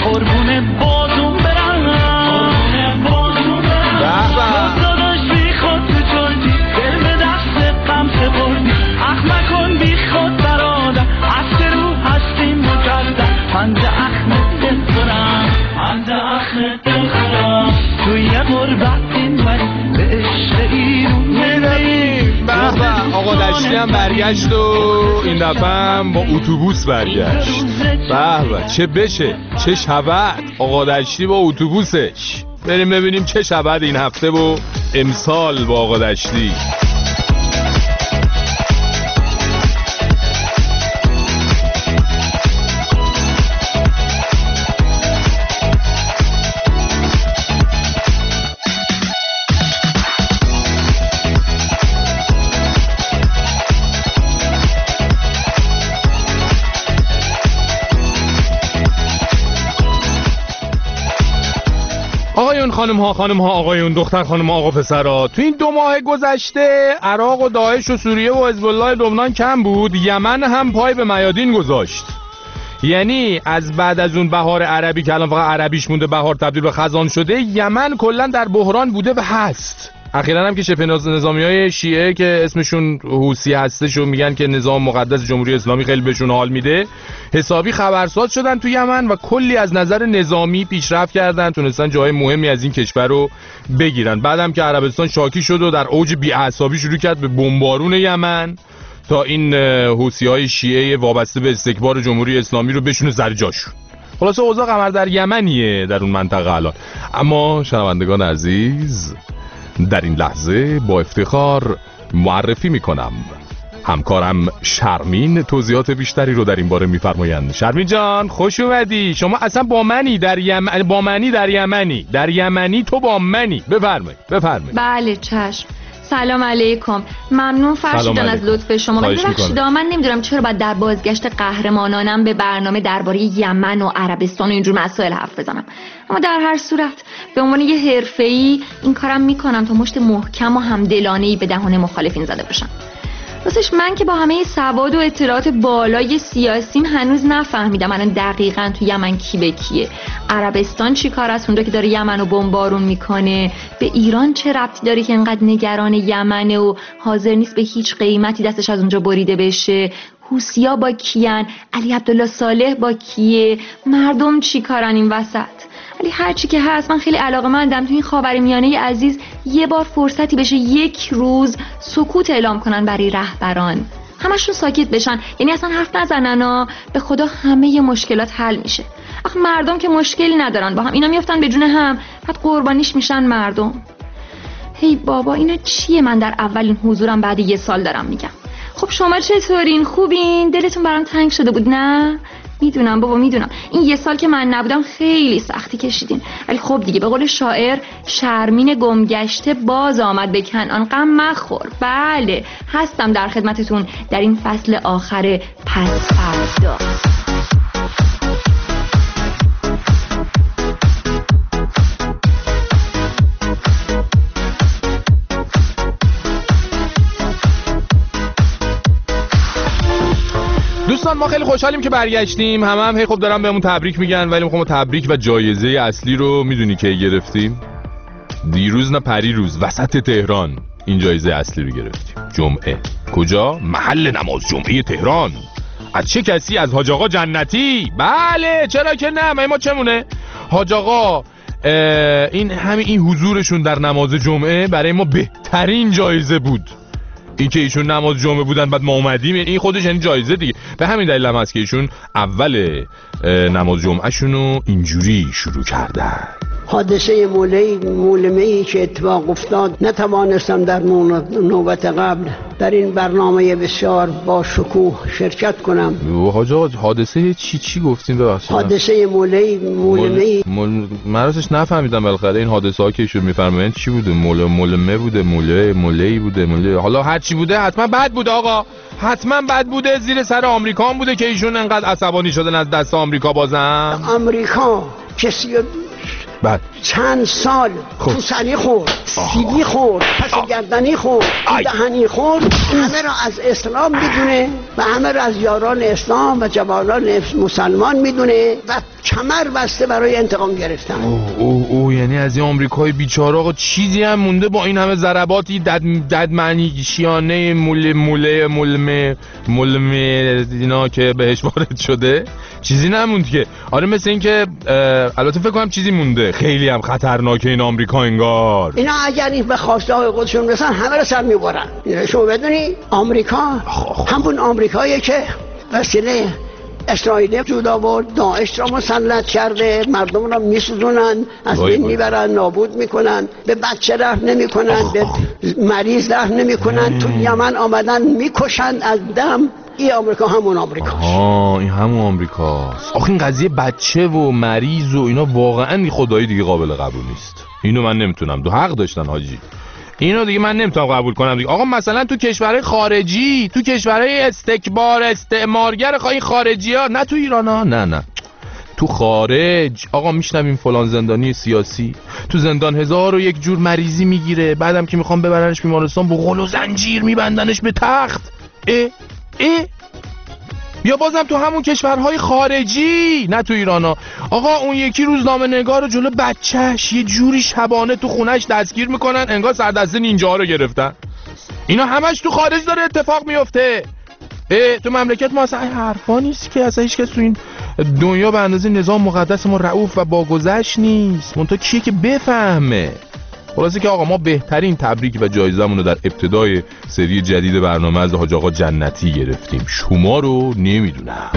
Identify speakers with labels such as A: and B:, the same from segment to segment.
A: قربون بازون برم داداش بی خود تو جلدی دل به دست غم سپردی اخ مکن بی خود برادر عشق رو هستیم مجدد پنج اخم دل خورم پنج اخم دل خورم توی غربت این ولی به عشق ایرون
B: میدونیم. به آقا دشتی هم برگشت و این دفعه هم با اتوبوس برگشت. به چه بشه چه شود آقا دشتی با اتوبوسش. بریم ببینیم چه شود این هفته و امسال با آقا دشتی. آقایون خانم ها آقایون دختر خانم ها آقا پسرها، تو این 2 ماه گذشته عراق و داعش و سوریه و حزب الله لبنان کم بود، یمن هم پای به میادین گذاشت. یعنی از بعد از اون بهار عربی که الان فقط عربیش مونده بهار تبدیل به خزان شده، یمن کلا در بحران بوده و هست. اخیراً هم که شبه نظامیای شیعه که اسمشون حوثی هستش و میگن که نظام مقدس جمهوری اسلامی خیلی بهشون حال میده، حسابی خبرساز شدن تو یمن و کلی از نظر نظامی پیشرفت کردن، تونستن جای مهمی از این کشور رو بگیرن. بعدم که عربستان شاکی شد و در اوج بی‌اعصابی شروع کرد به بمبارون یمن تا این حوثی‌های شیعه وابسته به استکبار جمهوری اسلامی رو بشونه سر جاشون. خلاصه اوضاع قمر در یمنیه در اون منطقه الان. اما شنوندگان عزیز، در این لحظه با افتخار معرفی میکنم همکارم شرمین توضیحات بیشتری رو در این باره میفرمایند. شرمین جان خوش اومدی. شما اصلا با منی در یمنی تو با منی. بفرمایید.
C: بله چشم. سلام علیکم. ممنون فرشید جان از لطف شما. ببخشید من نمیدونم چرا باید در بازگشت قهرمانانم به برنامه درباره یمن و عربستان و اینجور مسائل حرف بزنم، اما در هر صورت به عنوان یه حرفه‌ای این کارم میکنم تا مشت محکم و همدلانه‌ای به دهان مخالفین زده باشم. راستش من که با همه سواد و اطلاعات بالای سیاسیم هنوز نفهمیدم الان دقیقاً تو یمن کی به کیه، عربستان چی کار است اونجا که داره یمن رو بمبارون میکنه، به ایران چه ربطی داره که انقدر نگران یمنه و حاضر نیست به هیچ قیمتی دستش از اونجا بریده بشه، حوثی‌ها با کیان، علی عبدالله صالح با کیه، مردم چی کارن این وسط. ولی هر چی که هست من خیلی علاقه‌مندم تو این خاورمیانه عزیز یه بار فرصتی بشه یک روز سکوت اعلام کنن برای رهبران، همشون ساکت بشن، یعنی اصلا حرف نزنن، به خدا همه مشکلات حل میشه. آخه مردم که مشکلی ندارن با هم، اینا میافتن به جون هم، بعد قربانیش میشن مردم. هی بابا اینا چیه من در اولین حضورم بعد 1 سال دارم میگم. خب شما چطورین؟ خوبین؟ دلتون برام تنگ شده بود نه؟ میدونم بابا میدونم این 1 سال که من نبودم خیلی سختی کشیدین، ولی خب دیگه به قول شاعر شرمین گمگشته باز آمد به کنعان غم مخور. بله هستم در خدمتتون در این فصل آخر پس فردا.
B: دوستان ما خیلی خوشحالیم که برگشتیم. هم هی خب دارم بهمون تبریک میگن، ولی میخوام تبریک و جایزه اصلی رو میدونی که گرفتیم؟ دیروز نه پریروز وسط تهران این جایزه اصلی رو گرفتیم. جمعه کجا؟ محل نماز جمعه تهران. از چه کسی؟ از حاج آقا جنتی. بله چرا که نه، ما چمونه حاج آقا این حضورشون در نماز جمعه برای ما بهترین جایزه بود. این که ایشون نماز جمعه بودن بعد ما اومدیم، این خودش یعنی جایزه دیگه. به همین دلیل هم هست که ایشون اول نماز جمعه شونو اینجوری شروع کردن.
D: حادثه مولمه‌ای که اتفاق افتاد نتوانستم در نوبت قبل در این برنامه بسیار با شکوه شرکت کنم.
B: حاج آقا حادثه چی گفتیم ببخشید؟
D: حادثه مولمه‌ای
B: من راستش نفهمیدم بالاخره این حادثه ها که ایشون میفرمایند چی بوده؟ مولمه بوده، موله‌ای بوده، حالا هر چی بوده حتما بد بوده آقا، حتما بد بوده. زیر سر آمریکا هم بوده که ایشون انقدر عصبانی شدن از دست آمریکا. بازم
D: آمریکا کسی
B: بعد
D: چند سال توسنی خورد، سیبی خورد، پس گردنی خورد، دهنی خورد، همه را از اسلام میدونه و همه را از یاران اسلام و جوانان مسلمان میدونه و کمر بسته برای انتقام گرفتن.
B: اوه یعنی از این آمریکای بیچاره آقا چیزی هم مونده با این همه ضرباتی دد معنی شیانه مولمه اینا که بهش وارد شده چیزی نموند که. آره مثل این که البته فکر کنم چیزی مونده خیلی هم خطرناکه این آمریکا انگار.
D: اینا اگر این به خواسته های خودشون رسن همه رو سر میبرن. شما بدونی آمریکا همون آمریکاییه که وسیله اسرائیل جود آورد، داعش را مسلط کرده، مردم را میسوزونن، از بین میبرن، نابود میکنن، به بچه رحم نمیکنن، به مریض رحم نمیکنن، تو یمن آمدن میکشن از دم. این آمریکا همون آمریکاست.
B: این همون آمریکاست. آخه این قضیه بچه و مریض و اینا واقعا خدایی دیگه قابل قبول نیست. اینو من نمیتونم. دو حق داشتن حاجی. اینو دیگه من نمیتونم قبول کنم دیگه. آقا مثلا تو کشورهای خارجی، تو کشورهای استعمارگر خارجی‌ها، نه تو ایران‌ها، نه تو خارج آقا میشنویم فلان زندانی سیاسی تو زندان 1001 جور مریضی میگیره، بعدم که میخوام ببرنش بیمارستان با غل و زنجیر میبندنش به تخت. یا بازم تو همون کشورهای خارجی، نه تو ایرانا، آقا اون یکی روزنامه نگار رو جلو بچهش یه جوری شبانه تو خونش دستگیر میکنن انگار سردسته نینجاها رو گرفتن. اینا همش تو خارج داره اتفاق میفته. تو مملکت ما اصلا حرفا نیست که اصلا هیچ کس تو این دنیا به اندازه نظام مقدس ما رؤوف و باگذشت نیست. منتها کیه که بفهمه؟ خلاصه که آقا ما بهترین تبریک و جایزمون رو در ابتدای سری جدید برنامه از حاج آقا جنتی گرفتیم. شما رو نمیدونم.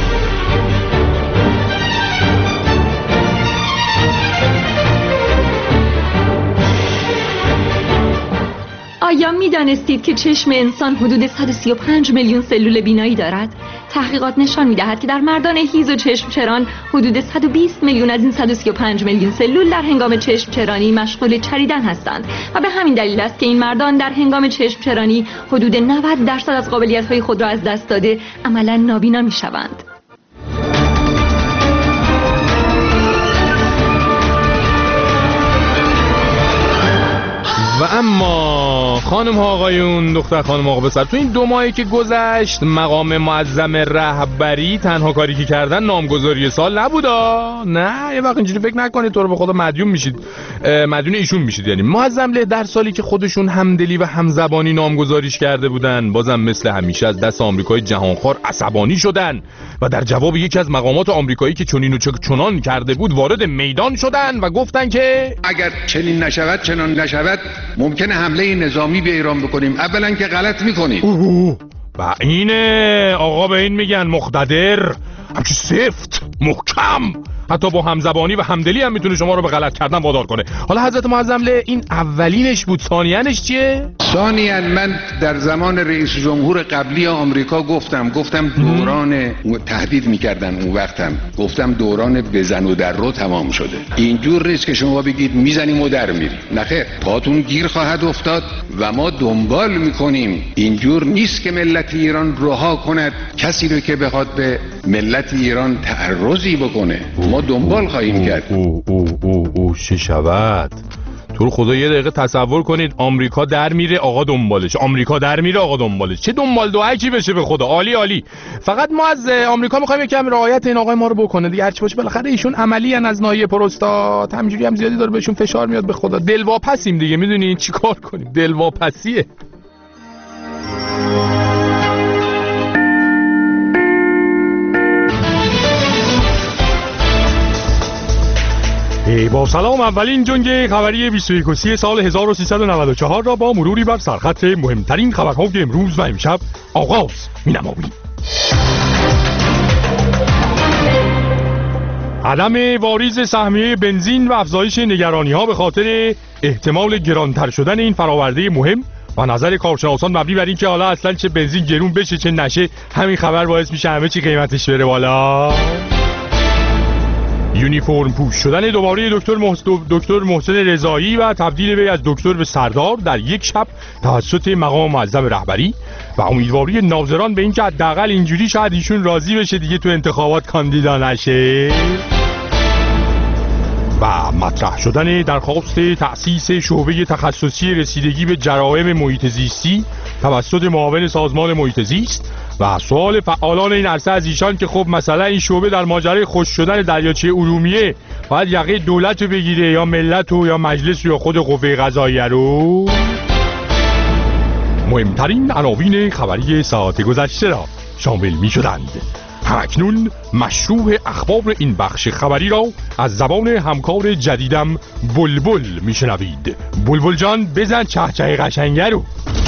C: آیا میدانستید که چشم انسان حدود 135 میلیون سلول بینایی دارد؟ تحقیقات نشان می‌دهد که در مردان هیز و چشمچران حدود 120 میلیون از این 135 میلیون سلول در هنگام چشمچرانی مشغول چریدن هستند و به همین دلیل است که این مردان در هنگام چشمچرانی حدود 90% از قابلیت‌های خود را از دست داده عملاً نابینا می‌شوند.
B: و اما خانم ها آقایون، دختر خانم آقا پسر، تو این 2 ماهی که گذشت مقام معظم رهبری تنها کاری که کردن نامگذاری سال نبودا. نه یه وقت اینجوری فکر نکنید تو رو به خدا مدیون میشید، مدیون ایشون میشید. یعنی معظم له در سالی که خودشون همدلی و همزبانی نامگذاریش کرده بودن بازم مثل همیشه از دست آمریکای جهانخوار عصبانی شدن و در جواب یکی از مقامات آمریکایی که چنین و چنان کرده بود وارد میدان شدن و گفتن که
E: اگر چنین نشود چنان نشود ممکنه حمله نظامی به ایران بکنیم. اولا که غلط میکنید.
B: و اینه آقا به این میگن مقتدر، همچی سفت محکم، حتی با همزبانی و همدلی هم میتونه شما رو به غلط کردن وادار کنه. حالا حضرت معظم له این اولینش بود، ثانیانش چیه؟
E: ثانیاً من در زمان رئیس جمهور قبلی آمریکا گفتم دوران تهدید میکردن اون وقتم گفتم دوران بزن و در رو تمام شده. اینجور نیست که شما بگید میزنیم و در میریم. نخیر، پاتون گیر خواهد افتاد و ما دنبال میکنیم. اینجور نیست که ملت ایران رها کند کسی رو که بخواد به ملت ایران تعرضی بکنه. ما دنبال خواهیم کرد.
B: چه شود؟ تو رو خدا یه دقیقه تصور کنید آمریکا در میره آقا دنبالش، آمریکا در میره آقا دنبالش. چه دنبال دعایی بشه به خدا. عالی عالی. فقط ما از آمریکا میخوایم یکم رعایت این آقای ما رو بکنه دیگه، هرچی باشه بالاخره ایشون عملی ان از ناحیه پروستات، همینجوری هم زیادی داره بهشون فشار میاد. به خدا دلواپسیم دیگه، میدونین چیکار کنیم؟ دلواپسیه. با سلام، اولین جنگ خبری 21 سال 1394 را با مروری بر سرخط مهمترین خبرهای امروز و امشب آغاز می‌نماییم. عدم واریز سهمیه بنزین و افزایش نگرانی‌ها به خاطر احتمال گرانتر شدن این فراورده مهم و نظر کارشناسان مبنی بر این که حالا اصلا چه بنزین گرون بشه چه نشه، همین خبر باعث میشه همه چی قیمتش بره بالا. یونیفرم پوش شدن دوباره دکتر محسن رضایی و تبدیل وی از دکتر به سردار در یک شب توسط مقام معظم رهبری و امیدواری ناظران به این که حداقل اینجوری شاید ایشون راضی بشه دیگه تو انتخابات کاندیدا نشه. و مطرح شدن درخواست تأسیس شعبه تخصصی رسیدگی به جرائم محیط زیستی توسط معاون سازمان محیط زیست و سوال فعالان این عرصه از ایشان که خب مثلا این شعبه در ماجرای خشک شدن دریاچه ارومیه باید یقه دولت رو بگیره یا ملت رو یا مجلس یا خود قوه قضاییه رو؟ مهمترین عناوین خبری ساعت گذشته را شامل می شدند. همکنون مشروع اخبار این بخش خبری را از زبان همکار جدیدم بلبل می شنوید. بلبل جان بزن چهچه قشنگه رو.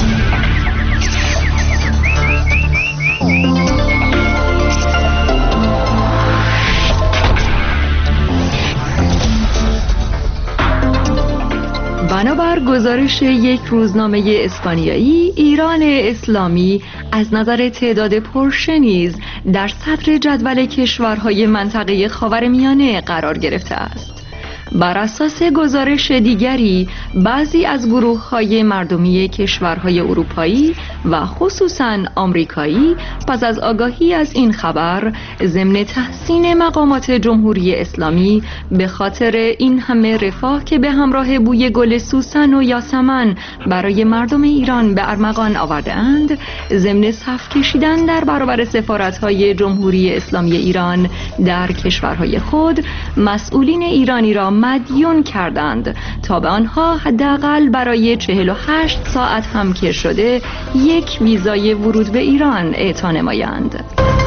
C: بنابر گزارش یک روزنامه اسپانیایی، ایران اسلامی از نظر تعداد پرشه نیز در صدر جدول کشورهای منطقه خاورمیانه قرار گرفته است. بر اساس گزارش دیگری، بعضی از گروه‌های مردمی کشورهای اروپایی و خصوصاً آمریکایی پس از آگاهی از این خبر ضمن تحسین مقامات جمهوری اسلامی به خاطر این همه رفاه که به همراه بوی گل سوسن و یاسمن برای مردم ایران به ارمغان آورده‌اند، ضمن صف کشیدن در برابر سفارت‌های جمهوری اسلامی ایران در کشورهای خود، مسئولین ایرانی را مدیون کردند تا به آنها حداقل برای 48 ساعت هم که شده یک ویزای ورود به ایران اعطا نمایند.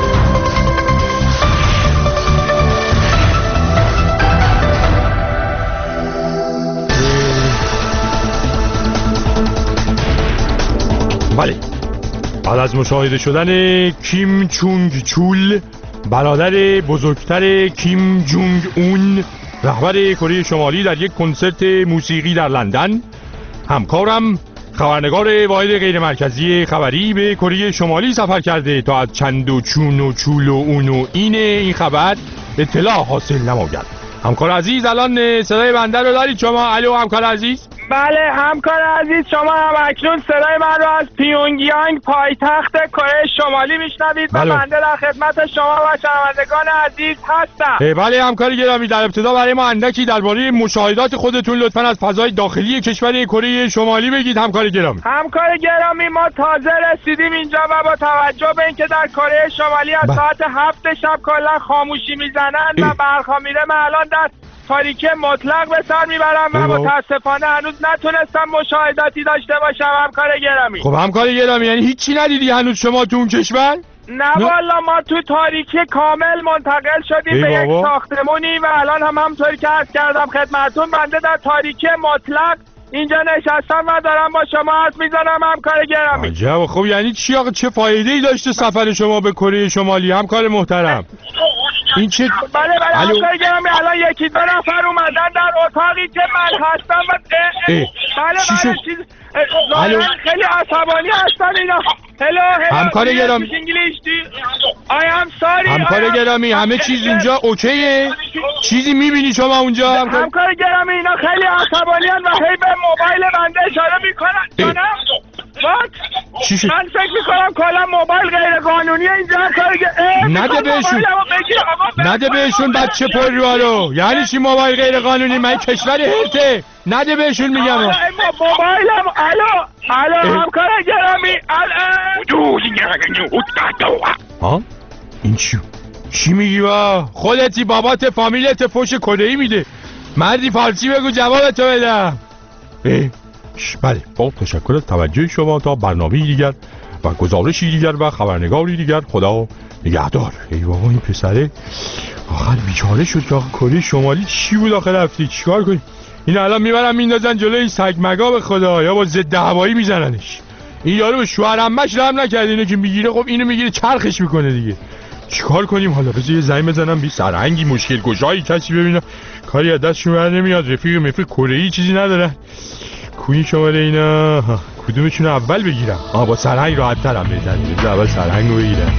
B: بله، بعد از مشاهده شدن کیم چونگ چول، برادر بزرگتر کیم جونگ اون، رهبر کره شمالی، در یک کنسرت موسیقی در لندن، همکارم خبرنگار واحد غیر مرکزی خبری به کره شمالی سفر کرده تا از چند و چون و چول و اون و این خبر اطلاع حاصل نماید. همکار عزیز الان صدای بنده رو دارید شما؟ الو همکار عزیز.
A: بله همکار عزیز، شما هم اکنون صدای من رو از پیونگیانگ پایتخت کره شمالی میشنوید و بنده در خدمت شما و شنوندگان عزیز هستم.
B: بله همکار گرامی، در ابتدا برای ما اندکی درباره مشاهدات خودتون لطفاً از فضای داخلی کشور کره شمالی بگید همکار گرامی.
A: همکار گرامی، ما تازه رسیدیم اینجا و با توجه به اینکه در کره شمالی از ساعت 7 شب کلا خاموشی میزنن و برخا میره، من الان در تاریکی مطلق به سر میبرم و متاسفانه هنوز نتونستم مشاهداتی داشته باشم همکار گرامی.
B: خب همکار گرامی، یعنی هیچی ندیدی هنوز شما تو اون کشور؟
A: نه والا، ما تو تاریکی کامل منتقل شدیم به یک ساختمونی و الان هم همونطوری که عرض کردم خدمتتون، بنده در تاریکی مطلق اینجا نشستم و دارم با شما حرف میزنم همکار گرامی.
B: عجب. خب یعنی چی آقا، چه فایده‌ای داشته سفر شما به کره شمالی همکار محترم؟ این چه؟
A: بله همکار گرامی، الان یکی دو نفر اومدن در اتاقی که من هستم و بله خیلی عصبانی هستن اینا. هلو
B: همکار گرامی، همکار گرامی، همه چیز اینجا اوکیه؟ چیزی میبینی شما اونجا
A: همکار گرامی؟ اینا خیلی عصبانیان و هی به موبایل بنده اشاره میکنن. من فکر میکنم کلا موبایل غیر قانونیه اینجا همکار گرامی.
B: نده بهشون بچه پر رو. یعنی چی موبایل غیر قانونی؟ من کشور هرته. نده بهشون میگم.
A: موبایلم الو همکار گرامی
B: ها؟ این چی میگی با؟ خودتی بابات فامیلت فوش کدهی میده. مردی فارسی بگو جوابتو بدم. بله، با تشکر از توجه شما تا برنامه دیگر و گزارشی دیگر و خبرنگاری دیگر. خدا نگهدار. ای بابا این پسره آخر بیچاره شد که کره شمالی چی بود آخر رفتی؟ چیکار کنی؟ این الان میبرن میندازن جلوی سگ مگا به خدا، یا با ضد هوایی میزننش. این یارو به شوهر عمش رحم نکرد، اینو که میگیره خب اینو میگیره چرخش میکنه دیگه. چیکار کنیم حالا؟ بذار یه زنگ بزنم بی سرهنگی مشکل گشایی کسی ببینم کاری از دستشون بر نمیاد. رفیق کره‌ای چیزی ندارن. کوین شماره اینا کدومشون اول بگیرم؟ با سرهنگ راحت ترم بزنیم. اول سرهنگو بگیرم.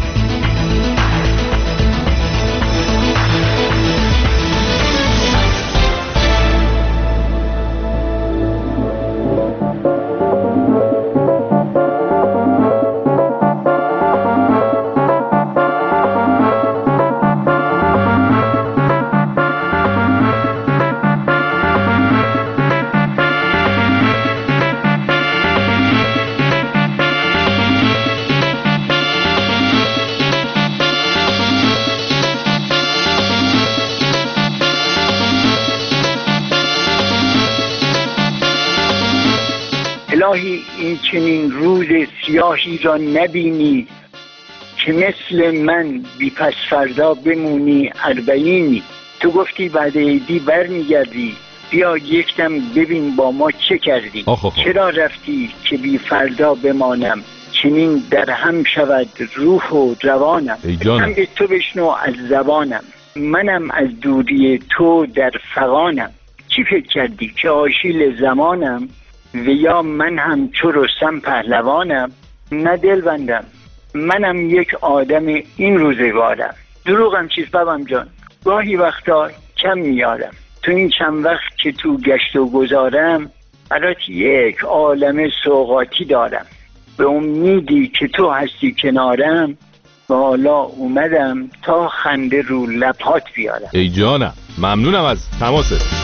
F: گاهی این چنین روز سیاهی را نبینی که مثل من بی پس فردا بمونی اربعینی. تو گفتی بعد عیدی بر میگردی، بیا یکدم ببین با ما چه کردی. چرا رفتی که بی فردا بمانم، چنین در هم شود روح و روانم. هم به تو بشنو از زبانم، منم از دوری تو در فغانم. چی فکر کردی که آشیل زمانم، و یا من هم چو رستم پهلوانم. نه دلبندم، منم یک آدم این روزگارم. دروغم چیز بابم جان، گاهی وقتا کم میارم. تو این چند وقت که تو گشت و گذارم، برات یک عالم سوغاتی دارم. به امیدی که تو هستی کنارم، و حالا اومدم تا خنده رو لبات بیارم.
B: ای جانم، ممنونم از تماست.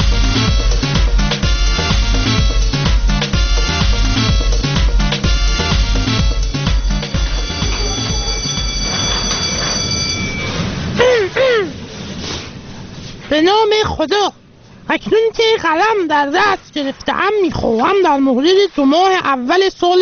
G: به نام خدا، اکنون که قلم در دست گرفته‌ام میخواهم در مورد 2 ماه اول سال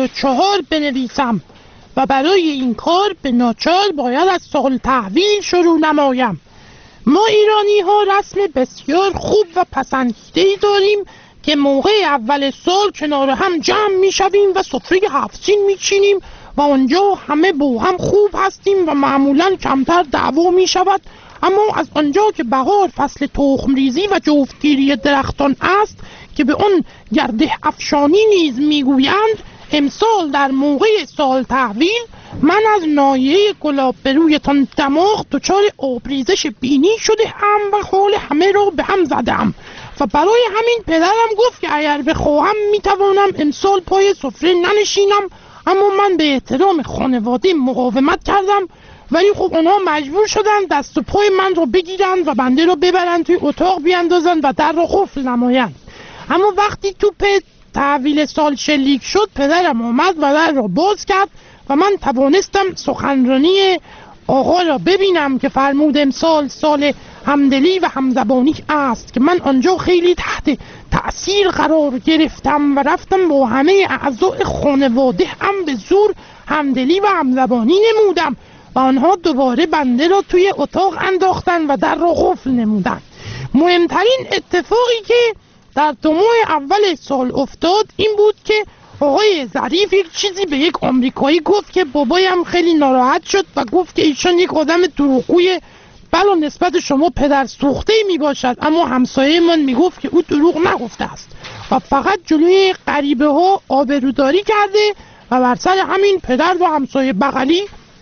G: 94 بنویسم و برای این کار به ناچار باید از سال تحویل شروع نمایم. ما ایرانی ها رسم بسیار خوب و پسندیده‌ای داریم که موقع اول سال کنار هم جمع میشویم و سفره 7 سین میچینیم و آنجا همه با هم خوب هستیم و معمولا کمتر دعوا میشود. اما از آنجا که بهار فصل تخم ریزی و جفتگیری درختان است که به آن گرده افشانی نیز میگویند، امسال در موقع سال تحویل من از ناحیه گلاب به رویتان دماغ دچار آبریزش بینی شده ام و حال همه را به هم زدم و برای همین پدرم گفت که اگر بخواهم میتوانم امسال پای سفره ننشینم. اما من به احترام خانواده مقاومت کردم، ولی خب اونها مجبور شدن دست و پای من رو بگیرند و بنده رو ببرند توی اتاق بیاندازند و در رو قفل نمایند. اما وقتی توپ تحویل سال شلیک شد، پدرم آمد و در رو باز کرد و من توانستم سخنرانی آقا را ببینم که فرمود امسال سال همدلی و همزبانی است، که من آنجا خیلی تحت تأثیر قرار گرفتم و رفتم با همه اعضای خانواده هم به زور همدلی و همزبانی نمودم و آنها دوباره بنده را توی اتاق انداختن و در را قفل نمودن. مهمترین اتفاقی که در 2 ماه اول سال افتاد این بود که آقای ظریف یک چیزی به یک آمریکایی گفت که بابایم خیلی ناراحت شد و گفت که ایشان یک آدم دروغگوی بلا نسبت شما پدر سوخته می باشد. اما همسایه من می گفت که او دروغ نگفته است و فقط جلوی غریبه ها آبروداری کرده و بر سر همین پدر و همسایه بغلی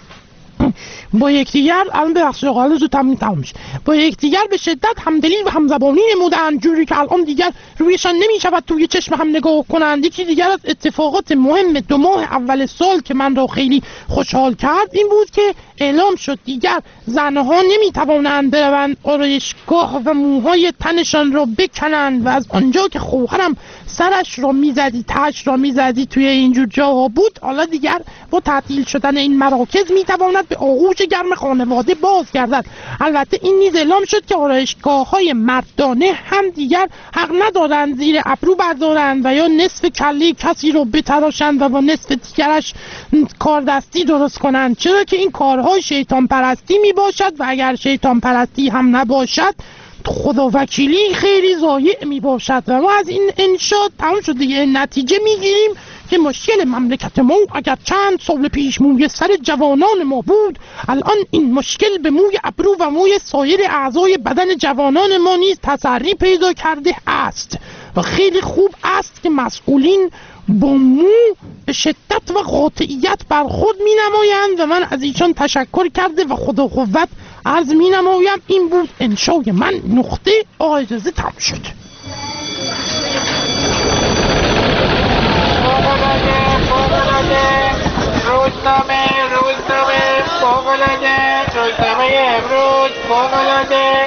G: با یکدیگر الان ببخشید آقا زود تموم میشه، با یکدیگر به شدت همدلی و همزبانی نمودند، جوری که الان دیگر رویشان نمیشود توی چشم هم نگاه کنند. یکی دیگر از اتفاقات مهم 2 ماه اول سال که من را خیلی خوشحال کرد این بود که اعلام شد دیگر زنها نمیتوانند بروند آرایشگاه و موهای تنشان را بکنند و از آنجا که خواهرم سرش را میزدی تاج را میزدی توی اینجور جاها بود، حالا دیگر با تعطیل شدن این مراکز میتواند به آغوش گرم خانواده باز گردد. البته این نیز اعلام شد که آرایشگاه‌های مردانه هم دیگر حق ندارند زیر ابرو بردارند و یا نصف کله کسی رو بتراشند و با نصف دیگرش کاردستی درست کنند، چرا که این کارهای شیطان پرستی می باشد و اگر شیطان پرستی هم نباشد خدا وکیلی خیلی ضایع می باشد. و ما از این انشاء تمام شد دیگه نتیجه می گیریم که مشکل مملکت ما اگر چند سال پیش موی سر جوانان ما بود، الان این مشکل به موی ابرو و موی سایر اعضای بدن جوانان ما نیز تسری پیدا کرده است و خیلی خوب است که مسئولین با مو به شدت و قاطعیت برخورد می نمایند و من از ایشان تشکر کرده و خدا قوت عرض می نمایم. این بود انشای من. نقطه اجازه تمام شد.
H: روزنامه فوق‌العاده روزنامه امروز فوق‌العاده